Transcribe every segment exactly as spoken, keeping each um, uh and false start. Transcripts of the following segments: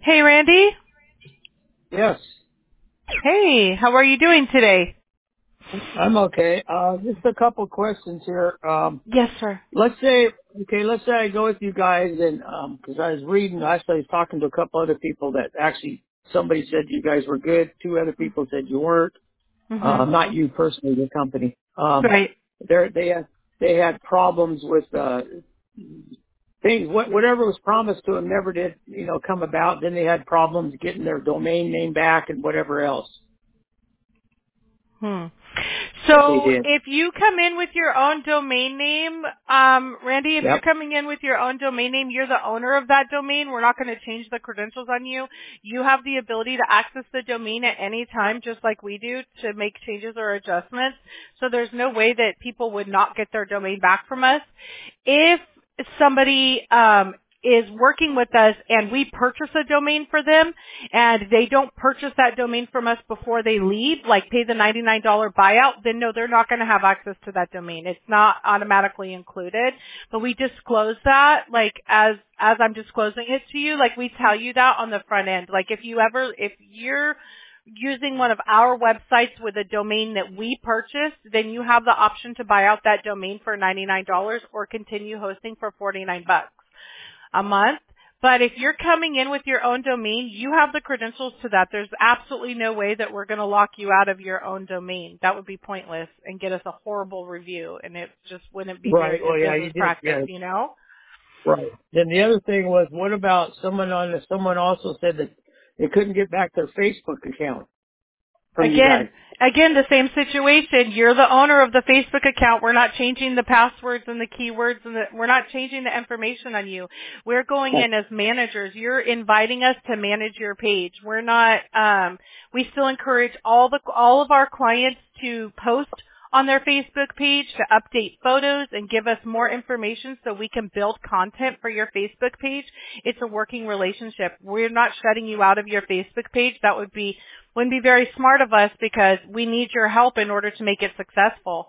Hey, Randy. Yes, Hey, how are you doing today? I'm okay. Uh, just a couple questions here. Um, Yes, sir. let's say, okay, let's say I go with you guys and, um 'cause I was reading, actually I was talking to a couple other people that actually, somebody said you guys were good. Two other people said you weren't. Uh, Mhm. not you personally, the company. Um, Right. they they had, they had problems with, uh, things, what, whatever was promised to them never did, you know, come about. Then they had problems getting their domain name back and whatever else Hmm. that they So did. if you come in with your own domain name, um, Randy, if you're Yep. coming in with your own domain name, you're the owner of that domain. We're not going to change the credentials on you. You have the ability to access the domain at any time, just like we do, to make changes or adjustments. So there's no way that people would not get their domain back from us. If somebody um, is working with us and we purchase a domain for them and they don't purchase that domain from us before they leave, like pay the ninety-nine dollars buyout, then no, they're not going to have access to that domain. It's not automatically included, but we disclose that like as as I'm disclosing it to you, like we tell you that on the front end. Like if you ever if you're using one of our websites with a domain that we purchased, then you have the option to buy out that domain for ninety-nine dollars or continue hosting for forty-nine bucks a month. But if you're coming in with your own domain, you have the credentials to that. There's absolutely no way that we're going to lock you out of your own domain. That would be pointless and get us a horrible review, and it just wouldn't be very Right. good Well, yeah, business you did. practice, Yeah. you know? Right. Then the other thing was, what about someone on the, someone also said that they couldn't get back their Facebook account from you Again, guys. again, the same situation. You're the owner of the Facebook account. We're not changing the passwords and the keywords, and the, we're not changing the information on you. We're going in as managers. You're inviting us to manage your page. We're not. Um, we still encourage all the all of our clients to post on their Facebook page, to update photos and give us more information so we can build content for your Facebook page. It's a working relationship. We're not shutting you out of your Facebook page. That would be wouldn't be very smart of us because we need your help in order to make it successful.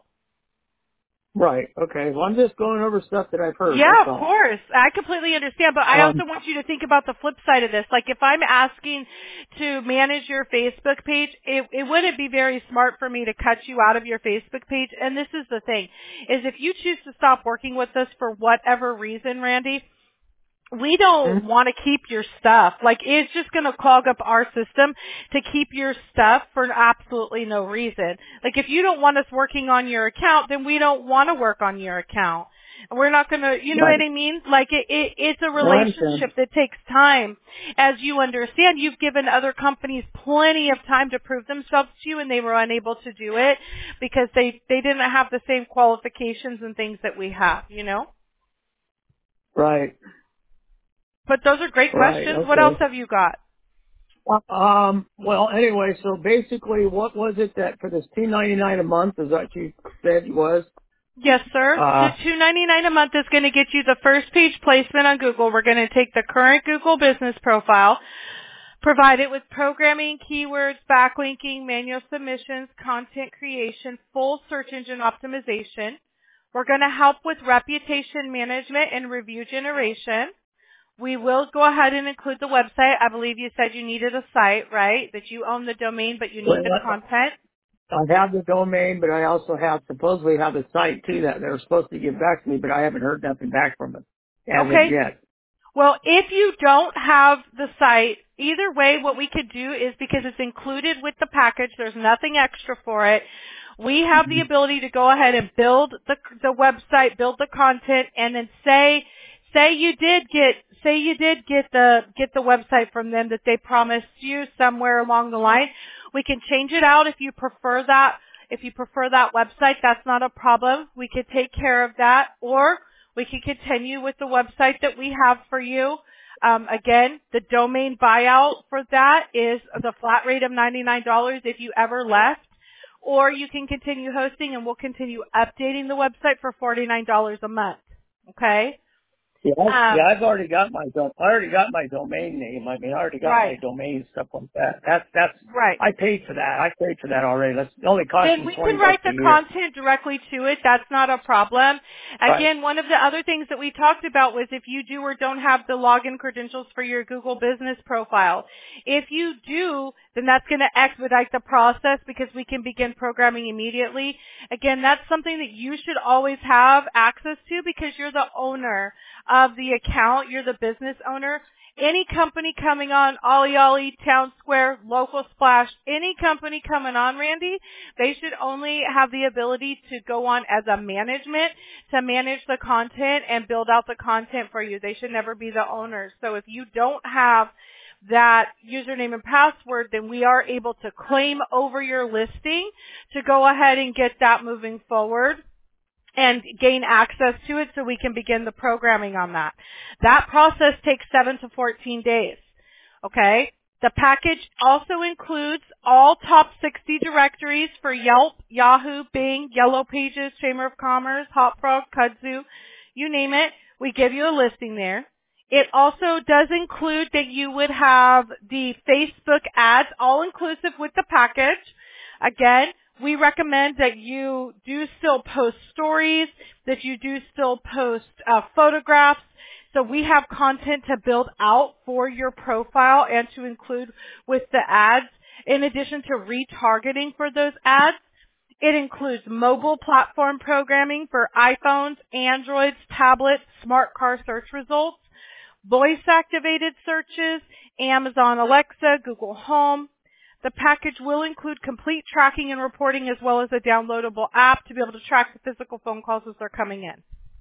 Right. Okay. Well, I'm just going over stuff that I've heard. That's Yeah, of all. course. I completely understand, but I Um. also want you to think about the flip side of this. Like if I'm asking to manage your Facebook page, it, it wouldn't be very smart for me to cut you out of your Facebook page. And this is the thing, is if you choose to stop working with us for whatever reason, Randy, we hmm? don't want to keep your stuff. Like it's just going to clog up our system to keep your stuff for absolutely no reason. Like if you don't want us working on your account, then we don't want to work on your account. And we're not going to, you know what Right. I mean? Like it, it, it's a Well, I understand. relationship that takes time. As you understand, you've given other companies plenty of time to prove themselves to you and they were unable to do it because they, they didn't have the same qualifications and things that we have, you know? Right. But those are great Right. questions. What else Okay. have you got? Um. Well, anyway, so basically, what was it that for this two ninety nine a month is what you said it was? Yes, sir. The Uh. two ninety nine a month is going to get you the first page placement on Google. We're going to take the current Google business profile, provide it with programming, keywords, backlinking, manual submissions, content creation, full search engine optimization. We're going to help with reputation management and review generation. We will go ahead and include the website. I believe you said you needed a site, right? That you own the domain, but you need the Well, content. I have the domain, but I also have supposedly have the site too that they're supposed to give back to me, but I haven't heard nothing back from them as of Okay. yet. Well, if you don't have the site, either way, what we could do is because it's included with the package, there's nothing extra for it. We have the Mhm. ability to go ahead and build the the website, build the content, and then say say you did get say you did get the get the website from them that they promised you somewhere along the line. We can change it out if you prefer that. If you prefer that website, that's not a problem. We could take care of that, or we can continue with the website that we have for you. Um, again, the domain buyout for that is the flat rate of ninety-nine dollars if you ever left. Or you can continue hosting and we'll continue updating the website for forty-nine dollars a month. Okay? Yeah, Um, yeah, I've already got my dom- I already got my domain name. I mean, I already got my right, domain and stuff like that. That's that's right. I paid for that. I paid for that already. That's it only cost Then me we twenty can bucks write a the year. content directly to it. That's not a problem. Right. Again, one of the other things that we talked about was if you do or don't have the login credentials for your Google business profile. If you do, then that's going to expedite the process because we can begin programming immediately. Again, that's something that you should always have access to because you're the owner of the account. You're the business owner. Any company coming on, Ollie Ollie, Town Square, Local Splash, any company coming on, Randy, they should only have the ability to go on as a management to manage the content and build out the content for you. They should never be the owners. So if you don't have that username and password, then we are able to claim over your listing to go ahead and get that moving forward and gain access to it so we can begin the programming on that. That process takes seven to fourteen days. Okay? The package also includes all top sixty directories for Yelp, Yahoo, Bing, Yellow Pages, Chamber of Commerce, HotFrog, Kudzu, you name it. We give you a listing there. It also does include that you would have the Facebook ads all inclusive with the package. Again, we recommend that you do still post stories, that you do still post uh, photographs. So we have content to build out for your profile and to include with the ads. In addition to retargeting for those ads, it includes mobile platform programming for iPhones, Androids, tablets, smart car search results, voice-activated searches, Amazon Alexa, Google Home. The package will include complete tracking and reporting as well as a downloadable app to be able to track the physical phone calls as they're coming in.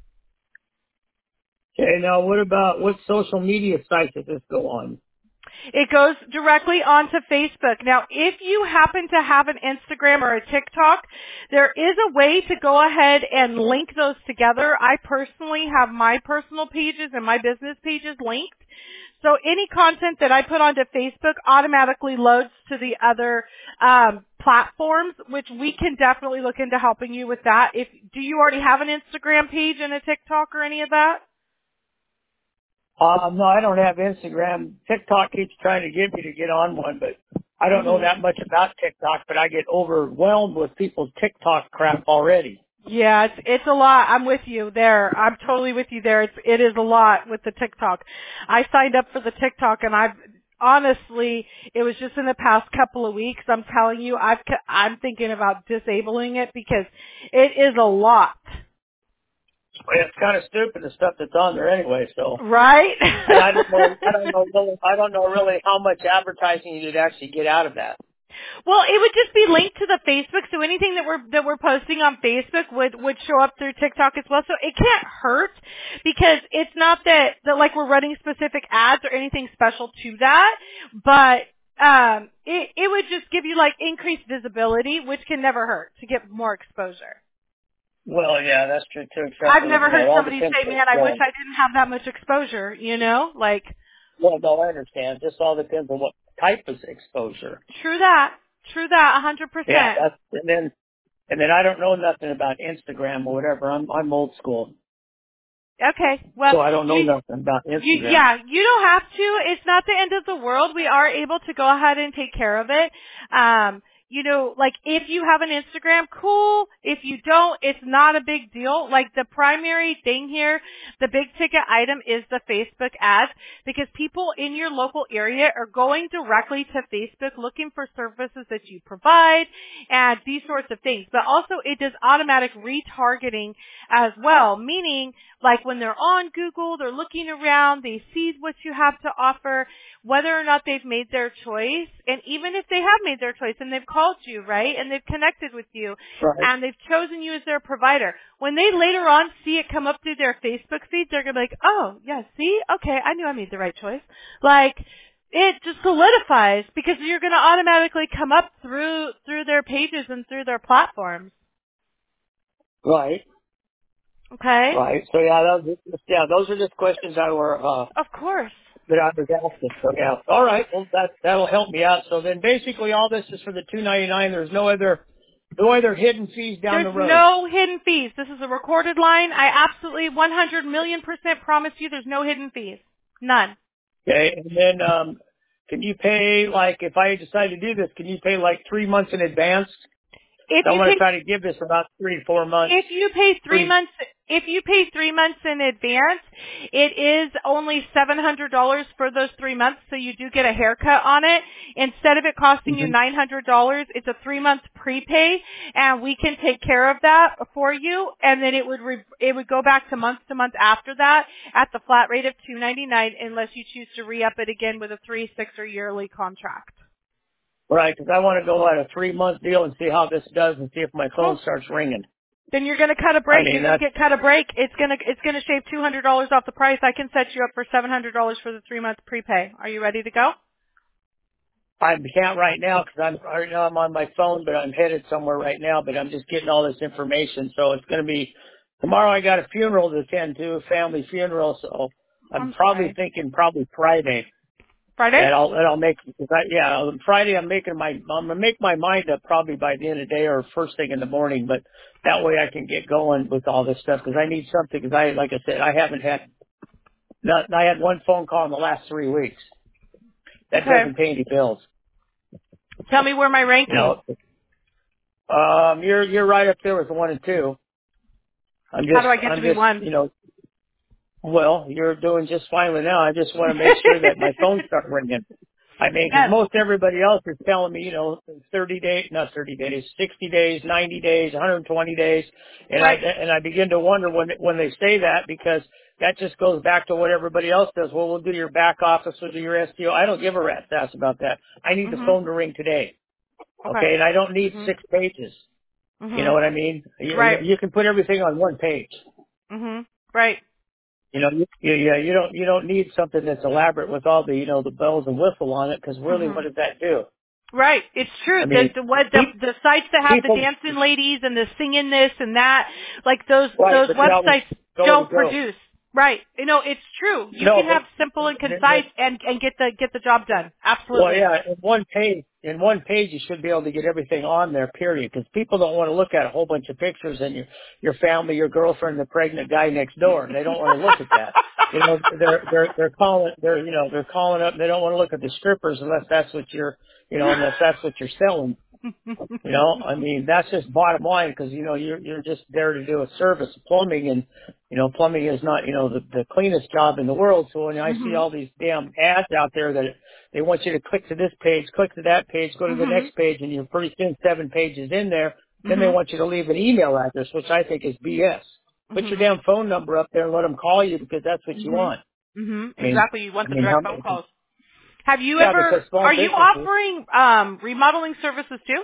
Okay, now what about what social media sites does this go on? It goes directly onto Facebook. Now, if you happen to have an Instagram or a TikTok, there is a way to go ahead and link those together. I personally have my personal pages and my business pages linked. So any content that I put onto Facebook automatically loads to the other um, platforms, which we can definitely look into helping you with that. If do you already have an Instagram page and a TikTok or any of that? Um, no, I don't have Instagram. TikTok keeps trying to get me to get on one, but I don't know Mm-hmm. that much about TikTok, but I get overwhelmed with people's TikTok crap already. Yeah, it's it's a lot. I'm with you there. I'm totally with you there. It's it is a lot with the TikTok. I signed up for the TikTok and I've honestly, it was just in the past couple of weeks. I'm telling you, I've I'm thinking about disabling it because it is a lot. Well, it's kind of stupid the stuff that's on there anyway. So, Right? and I don't know, I don't know, really, I don't know really how much advertising you'd actually get out of that. Well, it would just be linked to the Facebook, so anything that we're that we're posting on Facebook would would show up through TikTok as well. So it can't hurt because it's not that that like we're running specific ads or anything special to that, but um, it it would just give you like increased visibility, which can never hurt to get more exposure. Well, yeah, that's true too. Except I've for, never you know, heard it all somebody depends say, on "Man, I wish what. I didn't have that much exposure." You know, like Well, no, I understand. It just all depends on what type of exposure. true that, true that, a hundred Yeah, percent. that's and then and then I don't know nothing about Instagram or whatever. I'm I'm old school, Okay, well, so I don't know you nothing about You, Instagram. yeah, you don't have to. It's not the end of the world. We are able to go ahead and take care of it. Um, you know, like if you have an Instagram, cool. If you don't, it's not a big deal. Like the primary thing here, the big ticket item is the Facebook ads because people in your local area are going directly to Facebook looking for services that you provide and these sorts of things. But also it does automatic retargeting as well, meaning like when they're on Google, they're looking around, they see what you have to offer, whether or not they've made their choice, and even if they have made their choice and they've called you, right, and they've connected with you, Right. and they've chosen you as their provider, when they later on see it come up through their Facebook feed, they're going to be like, oh, yeah, see, okay, I knew I made the right choice. Like, it just solidifies because you're going to automatically come up through through their pages and through their platforms. Right. Okay? Right. So yeah, those, yeah, those are just questions I were uh, Of course. that I was asking. So yeah. All right. Well, that that'll help me out. So then, basically, all this is for the two ninety nine. There's no other No other hidden fees down There's the road. no hidden fees. This is a recorded line. I absolutely one hundred million percent promise you there's no hidden fees. None. Okay, and then um, can you pay, like, if I decide to do this, can you pay like three months in advance? If So I you want to pay try to give this about three to four months. If you pay three Three. months, if you pay three months in advance, it is only seven hundred dollars for those three months, so you do get a haircut on it. Instead of it costing you Mm-hmm. nine hundred dollars, it's a three month prepay, and we can take care of that for you, and then it would re- it would go back to month to month after that at the flat rate of two ninety-nine, unless you choose to re-up it again with a three, six, or yearly contract. Right, because I want to go at a three-month deal and see how this does and see if my phone Cool. starts ringing. Then you're going to cut a I break. mean, You're going to that's, get cut a break. It's going to it's going to shave two hundred dollars off the price. I can set you up for seven hundred dollars for the three month prepay. Are you ready to go? I can't right now because I'm, right now I'm on my phone, but I'm headed somewhere right now, but I'm just getting all this information. So it's going to be, tomorrow I got a funeral to attend to, a family funeral, so I'm I'm probably sorry. thinking probably Friday. Friday? And I'll, and I'll make, cause I, yeah, on Friday I'm making my, I'm gonna make my mind up probably by the end of the day or first thing in the morning, but that way I can get going with all this stuff because I need something because I, like I said, I haven't had, not, I had one phone call in the last three weeks. That Okay. doesn't pay any bills. Tell me where my You ranking. know, um, you're, you're right up there with the one and two. I'm How just, do I get to I'm be just, one? you know, well, you're doing just fine with now. I just want to make sure that my phone starts ringing. I mean, because Yes. most everybody else is telling me, you know, thirty days, not thirty days, sixty days, ninety days, one hundred twenty days, and I Right. and I begin to wonder when when they say that because that just goes back to what everybody else does. Well, we'll do your back office, we'll do your S T O. I don't give a rat's ass about that. I need the Mhm. phone to ring today, Okay. okay? And I don't need Mhm. six pages. You know Mhm. what I mean? You, you Right. you can put everything on one page. Mhm. Right. You know, you, you, yeah, you don't you don't need something that's elaborate with all the you know the bells and whistle on it because really, what Mhm. does that do? Right. It's true. I The mean, the what the pe- the sites that have the people, dancing ladies and the singing this and that, like those right? those But they always websites go to don't go. produce. Right. You know, it's true. You No, can but have simple and the, the, concise and and get the get the job done. well, Absolutely. yeah, in one page, in one page, you should be able to get everything on there. Period. Because people don't want to look at a whole bunch of pictures and your your family, your girlfriend, the pregnant guy next door. They don't want to look at that. You know, they're they're they're calling they're you know they're calling up. They don't want to look at the strippers unless that's what you're you know unless that's what you're selling. You know, I mean, that's just bottom line because, you know, you're, you're just there to do a service, plumbing, and, you know, plumbing is not, you know, the, the cleanest job in the world. So when I see mhm. all these damn ads out there that they want you to click to this page, click to that page, go to the Mhm. next page, and you're pretty soon seven pages in there, then they Mhm. want you to leave an email address, which I think is B S. Put your Mhm. damn phone number up there and let them call you because that's what you Mhm. want. Mhm. I mean, Exactly. You want I the mean, how, direct phone calls. Have you yeah, because ever? small Are you businesses, offering um remodeling services too?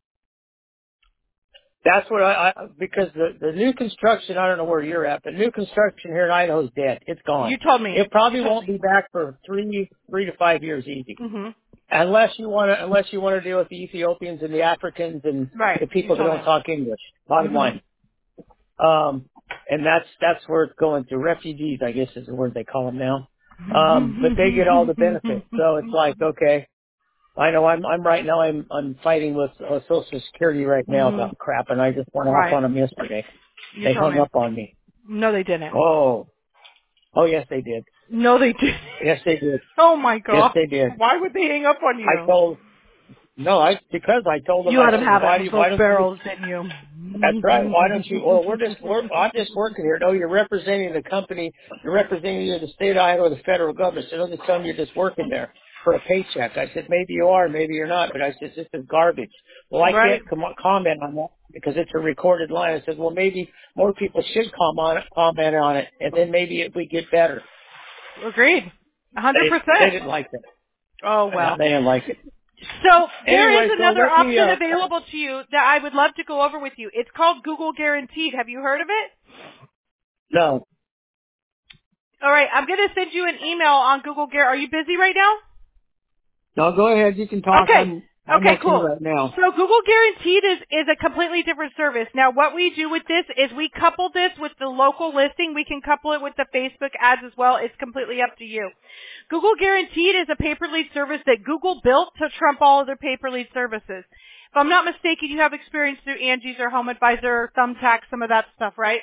that's what I, I because the the new construction, I don't know where you're at, but new construction here in Idaho is dead. It's gone. You told me. It probably You told won't me. be back for three three to five years easy, Mhm. unless you want to unless you want to deal with the Ethiopians and the Africans and Right. the You people that told don't me. talk English. Bottom Mhm. line, um, and that's that's where it's going to. Refugees, I guess, is the word they call them now. Um, but they get all the benefits, so it's like, okay, I know I'm I'm right now I'm I'm fighting with uh, Social Security right now mhm. about crap, and I just went off Right. on them yesterday. You They told hung me. up on me. No, they didn't. Oh, oh yes they did. No, they didn't. Yes they did. Oh my Yes god. they did. Why would they hang up on I you? told no, I because I told them You I let them said have why it do with you, those why don't you? barrels, didn't you? That's right. Why don't you? Well, we're just we're I'm just working here. No, you're representing the company. You're representing either the state of Idaho or the federal government. So don't tell me you're just working there for a paycheck. I said maybe you are, maybe you're not. But I said this is garbage. Well, I Right. can't com- comment on that because it's a recorded line. I said, well, maybe more people should comment comment on it, and then maybe it would get better. Agreed. A hundred They they percent. didn't like it. Oh Yeah, well. they didn't like it. So there is Anyway, so another let me. option uh available to you that I would love to go over with you. It's called Google Guaranteed. Have you heard of it? No, All right, I'm going to send you an email on Google Guaranteed. Are you busy right now? no, go ahead. You can talk. Okay. I'm I'm Okay, okay cool. right now. So Google Guaranteed is, is a completely different service. Now what we do with this is we couple this with the local listing. We can couple it with the Facebook ads as well. It's completely up to you. Google Guaranteed is a pay-per-lead service that Google built to trump all other pay-per-lead services. If I'm not mistaken, you have experience through Angie's or Home Advisor, Thumbtack, some of that stuff, right?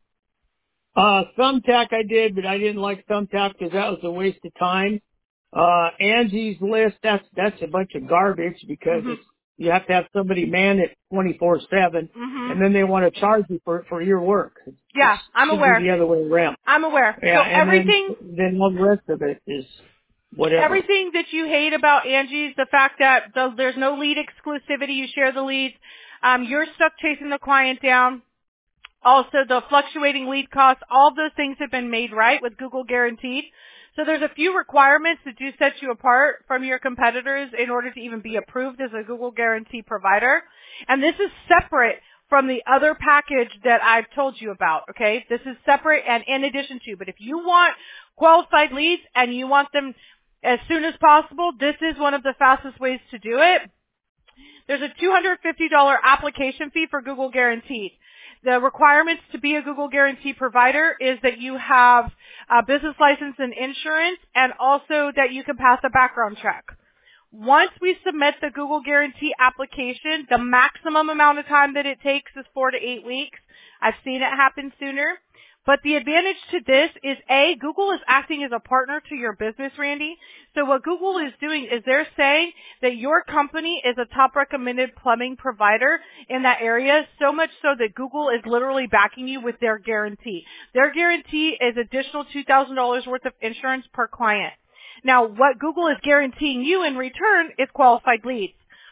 Uh, Thumbtack I did, but I didn't like Thumbtack because that was a waste of time. Uh, Angie's List, that's, that's a bunch of garbage because Mhm. it's, you have to have somebody man it twenty-four seven, Mhm. and then they want to charge you for, for your work. It Yeah, I'm should be aware. the other way around. I'm aware. Yeah, So and then, everything then all the rest of it is whatever. Everything that you hate about Angie's, the fact that the, there's no lead exclusivity, you share the leads, um, you're stuck chasing the client down. Also, the fluctuating lead costs, all of those things have been made right with Google Guaranteed. So there's a few requirements that do set you apart from your competitors in order to even be approved as a Google Guarantee provider. And this is separate from the other package that I've told you about, okay? This is separate and in addition to. But if you want qualified leads and you want them as soon as possible, this is one of the fastest ways to do it. There's a two hundred fifty dollars application fee for Google Guaranteed. The requirements to be a Google Guarantee provider is that you have a business license and insurance, and also that you can pass a background check. Once we submit the Google Guarantee application, the maximum amount of time that it takes is four to eight weeks. I've seen it happen sooner. But the advantage to this is, A, Google is acting as a partner to your business, Randy. So what Google is doing is they're saying that your company is a top recommended plumbing provider in that area, so much so that Google is literally backing you with their guarantee. Their guarantee is additional two thousand dollars worth of insurance per client. Now, what Google is guaranteeing you in return is qualified leads.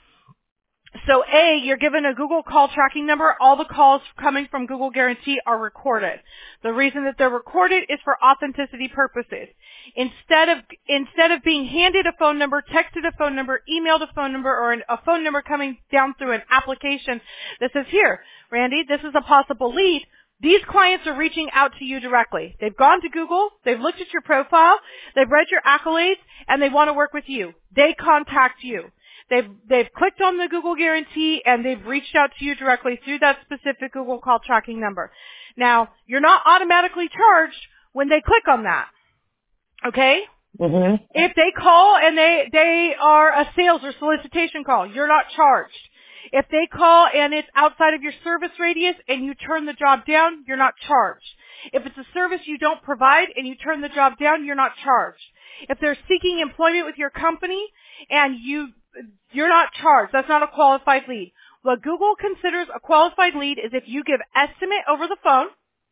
So A, you're given a Google call tracking number. All the calls coming from Google Guarantee are recorded. The reason that they're recorded is for authenticity purposes. Instead of, instead of being handed a phone number, texted a phone number, emailed a phone number, or an, a phone number coming down through an application that says, here, Randy, this is a possible lead, these clients are reaching out to you directly. They've gone to Google, they've looked at your profile, they've read your accolades, and they want to work with you. They contact you. They've, they've clicked on the Google Guarantee and they've reached out to you directly through that specific Google call tracking number. Now, you're not automatically charged when they click on that. Okay? Mm-hmm. If they call and they, they are a sales or solicitation call, you're not charged. If they call and it's outside of your service radius and you turn the job down, you're not charged. If it's a service you don't provide and you turn the job down, you're not charged. If they're seeking employment with your company and you, you're not charged. That's not a qualified lead. What Google considers a qualified lead is if you give estimate over the phone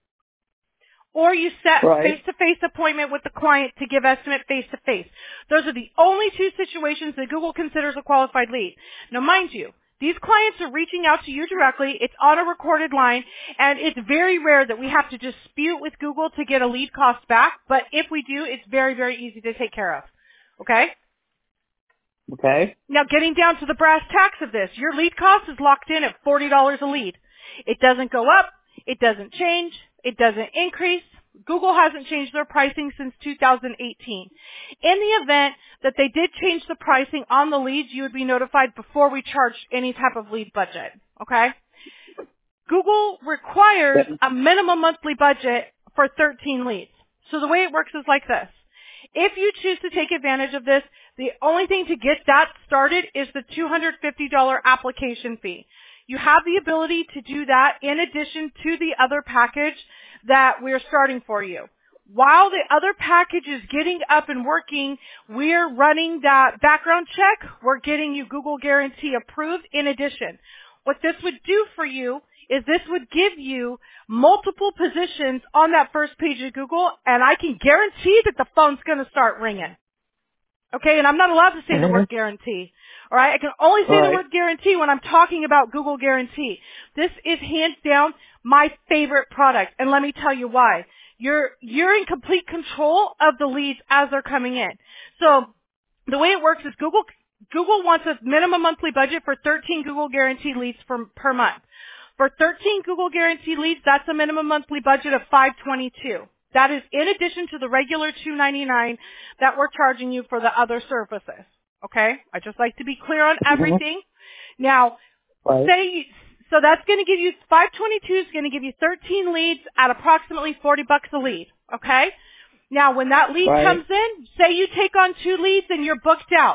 or you set Right. face-to-face appointment with the client to give estimate face-to-face. Those are the only two situations that Google considers a qualified lead. Now, mind you, these clients are reaching out to you directly. It's on a recorded line, and it's very rare that we have to dispute with Google to get a lead cost back. But if we do, it's very, very easy to take care of. Okay? Okay. Now, getting down to the brass tacks of this, your lead cost is locked in at forty dollars a lead. It doesn't go up. It doesn't change. It doesn't increase. Google hasn't changed their pricing since two thousand eighteen. In the event that they did change the pricing on the leads, you would be notified before we charge any type of lead budget. Okay? Google requires a minimum monthly budget for thirteen leads. So the way it works is like this. If you choose to take advantage of this, the only thing to get that started is the two hundred fifty dollars application fee. You have the ability to do that in addition to the other package that we're starting for you. While the other package is getting up and working, we're running that background check. We're getting you Google Guarantee approved in addition. What this would do for you is this would give you multiple positions on that first page of Google, and I can guarantee that the phone's going to start ringing. Okay, and I'm not allowed to say Mm-hmm. the word guarantee. All right, I can only say All the right. word guarantee when I'm talking about Google Guarantee. This is hands down my favorite product, and let me tell you why. You're you're in complete control of the leads as they're coming in. So the way it works is Google Google wants a minimum monthly budget for thirteen Google Guarantee leads for, per month. For thirteen Google Guarantee leads, that's a minimum monthly budget of five twenty-two. That is in addition to the regular two ninety-nine that we're charging you for the other services. Okay? I just like to be clear on everything. Now, Right. say, so that's going to give you, five twenty-two is going to give you thirteen leads at approximately forty bucks a lead. Okay? Now, when that lead Right. comes in, say you take on two leads and you're booked out.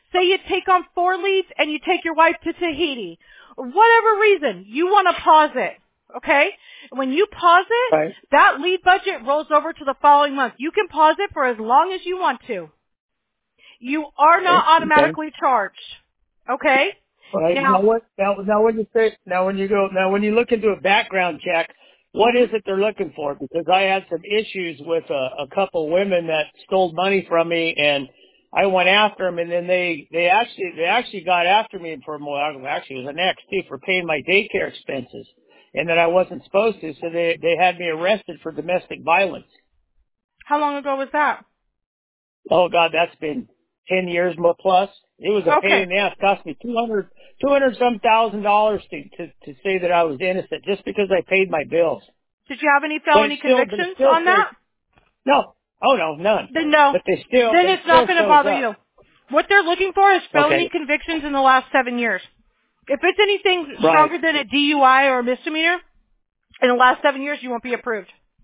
say you take on four leads and you take your wife to Tahiti. Whatever reason, you want to pause it. Okay? When you pause it, Right. that lead budget rolls over to the following month. You can pause it for as long as you want to. You are not Okay. automatically charged. Okay? Right. Now, Now what? Now, now when you say, now when you go, now when you look into a background check, what is it they're looking for? Because I had some issues with a, a couple women that stole money from me, and I went after them, and then they they actually they actually got after me for more. Actually, it was an ex too for paying my daycare expenses, and that I wasn't supposed to. So they they had me arrested for domestic violence. how long ago was that? Oh God, that's been ten years more plus. It was a pain Okay. in the ass. It cost me two hundred, two hundred some thousand dollars to, to, to say that I was innocent just because I paid my bills. Did you have any But felony it's still, but it convictions still on says, that? no. Oh no, none. Then no. But they still, Then but it it's not still going to shows bother up. you. What they're looking for is felony Okay. convictions in the last seven years. If it's anything Right. stronger than a D U I or a misdemeanor, in the last seven years, you won't be approved.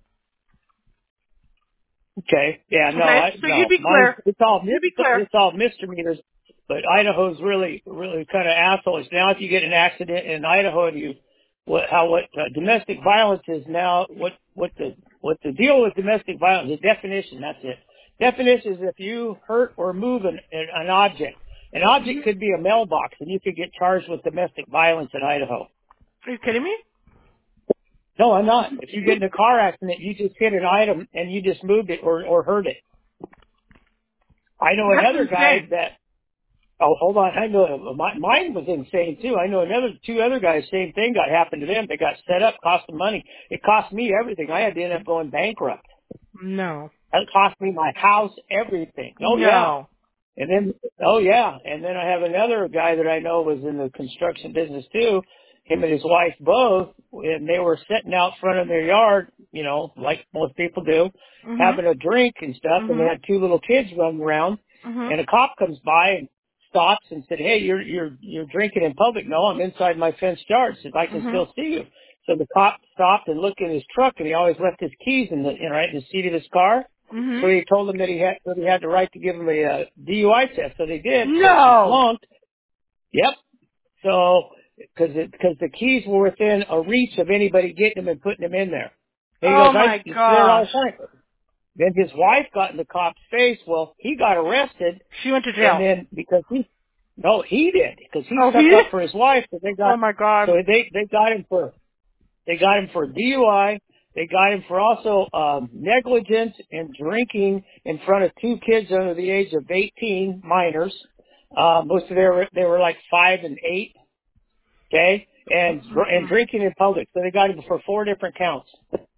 Okay. Yeah, no, Okay? I, So no, you'd be mine, clear. it's all, mis- You'd be clear. it's all misdemeanors, but Idaho's really, really kind of assholes. Now if you get an accident in Idaho and you, what, how, what, uh, domestic violence is now, what, what the, what the deal with domestic violence, the definition, that's it. Definition is if you hurt or move an, an, an object. An object could be a mailbox and you could get charged with domestic violence in Idaho. Are you kidding me? No, I'm not. If you get in a car accident, you just hit an item and you just moved it or, or hurt it. I know That's another guy insane. that, oh, hold on. I know my, mine was insane too. I know another, two other guys, same thing got happened to them. They got set up, cost them money. It cost me everything. I had to end up going bankrupt. No. It cost me my house, everything. Oh yeah. No. And then, oh yeah. And then I have another guy that I know was in the construction business too. Him and his wife both, and they were sitting out front of their yard, you know, like most people do, Mhm. having a drink and stuff, and they Mhm. had two little kids running around, Mhm. and a cop comes by and stops and said, "Hey, you're you're you're drinking in public." "No, I'm inside my fenced yard." Said, "I can Mhm. still see you." So the cop stopped and looked in his truck, and he always left his keys in the you know, right in the seat of his car. Mhm. So he told them that he had that he had the right to give him a uh, D U I test. So they did. Of course, he No. flunked. Yep. So, because because the keys were within a reach of anybody getting them and putting them in there. And he goes, Oh I my it's there all gosh. the time. Then his wife got in the cop's face. Well, he got arrested, She went to and jail. then because he, no, he did because he Oh, he stuck did? up for his wife. So they Oh got my God. so they they got him for they got him for D U I. They got him for also um, negligence and drinking in front of two kids under the age of eighteen, minors. Uh, most of them were, they were like five and eight. Okay, and and Mm-mm. drinking in public. So they got him for four different counts.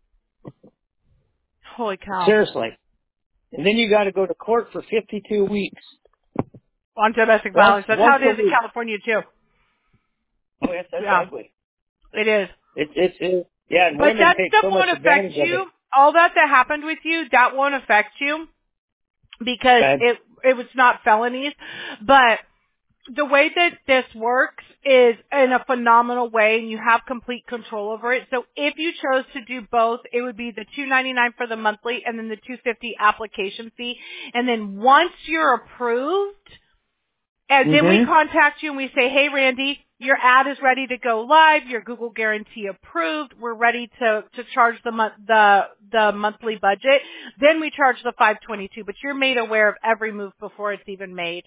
Holy cow. Seriously. And then you got to go to court for fifty-two weeks. On domestic Once violence. That's how once it a is in week. California too. Oh yes, that's Yeah, ugly. it is. It's it's it, yeah, and But women that take stuff so much won't affect advantage of it. you. All that that happened with you, that won't affect you because Okay. it it was not felonies. But the way that this works is in a phenomenal way, and you have complete control over it. So if you chose to do both, it would be the two ninety-nine for the monthly and then the two fifty application fee. And then once you're approved, and then we Mhm. contact you and we say, hey, Randy, your ad is ready to go live. Your Google guarantee approved. We're ready to, to charge the month, the, the monthly budget. Then we charge the five twenty-two, but you're made aware of every move before it's even made.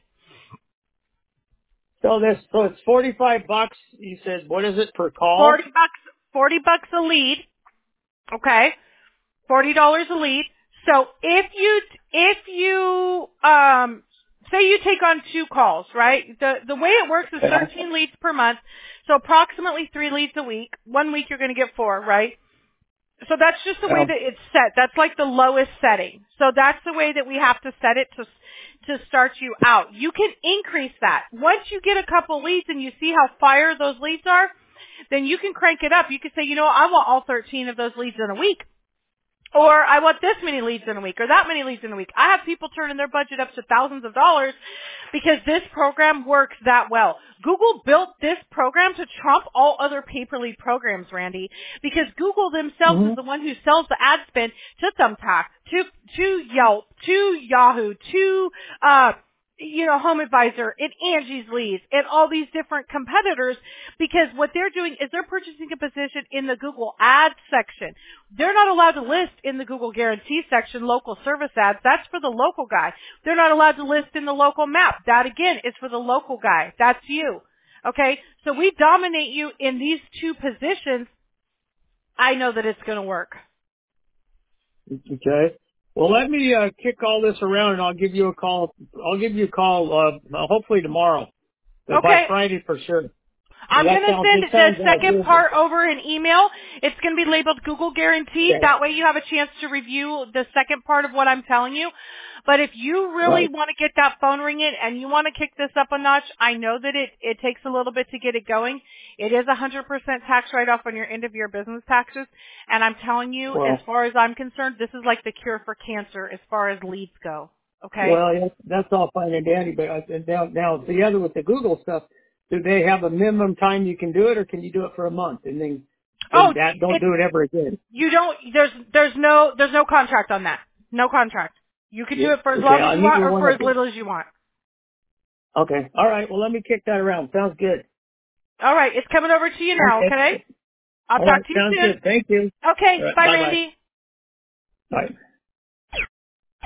So this so it's forty-five bucks. You said what is it per forty call? bucks, forty bucks a lead. Okay. forty dollars a lead. So if you, if you, um, say you take on two calls, right? The, the way it works is Yeah. thirteen leads per month. So approximately three leads a week. One week you're going to get four, right? So that's just the way Yeah. that it's set. That's like the lowest setting. So that's the way that we have to set it to, to start you out. You can increase that. Once you get a couple leads and you see how fire those leads are, then you can crank it up. You can say, you know, I want all thirteen of those leads in a week. Or I want this many leads in a week or that many leads in a week. I have people turning their budget up to thousands of dollars because this program works that well. Google built this program to trump all other pay-per-lead programs, Randy, because Google themselves is Mhm. the one who sells the ad spend to Thumbtack, to, to Yelp, to Yahoo, to, uh, you know, Home Advisor and Angie's Leads and all these different competitors, because what they're doing is they're purchasing a position in the Google Ads section. They're not allowed to list in the Google Guarantee section local service ads. That's for the local guy. They're not allowed to list in the local map. That again is for the local guy. That's you. Okay? So we dominate you in these two positions. I know that it's going to work. Okay. Well, let me uh, kick all this around, and I'll give you a call. I'll give you a call uh, hopefully tomorrow, but Okay. by Friday for sure. I'm That going to sounds, send it the sounds second uh, part over an email. It's going to be labeled Google Guaranteed. okay. That way you have a chance to review the second part of what I'm telling you. But if you really Right. want to get that phone ringing and you want to kick this up a notch, I know that it, it takes a little bit to get it going. It is a one hundred percent tax write-off on your end-of-year business taxes. And I'm telling you, Well, as far as I'm concerned, this is like the cure for cancer as far as leads go. Okay? well, yeah, that's all fine and dandy, but uh, now, now the other with the Google stuff, do they have a minimum time you can do it, or can you do it for a month and then, Oh, then that, don't it, do it ever again? you don't, there's, there's no, there's no contract on that. No contract. You can Yeah. do it for as Okay, long as I you need want to or for want as to. little as you want. Okay, all right. Well, let me kick that around. Sounds good. All right. It's coming over to you now, Okay. okay? I'll All talk right, to you sounds soon. good. Thank you. Okay. All right, Bye, bye bye. Randy. Bye.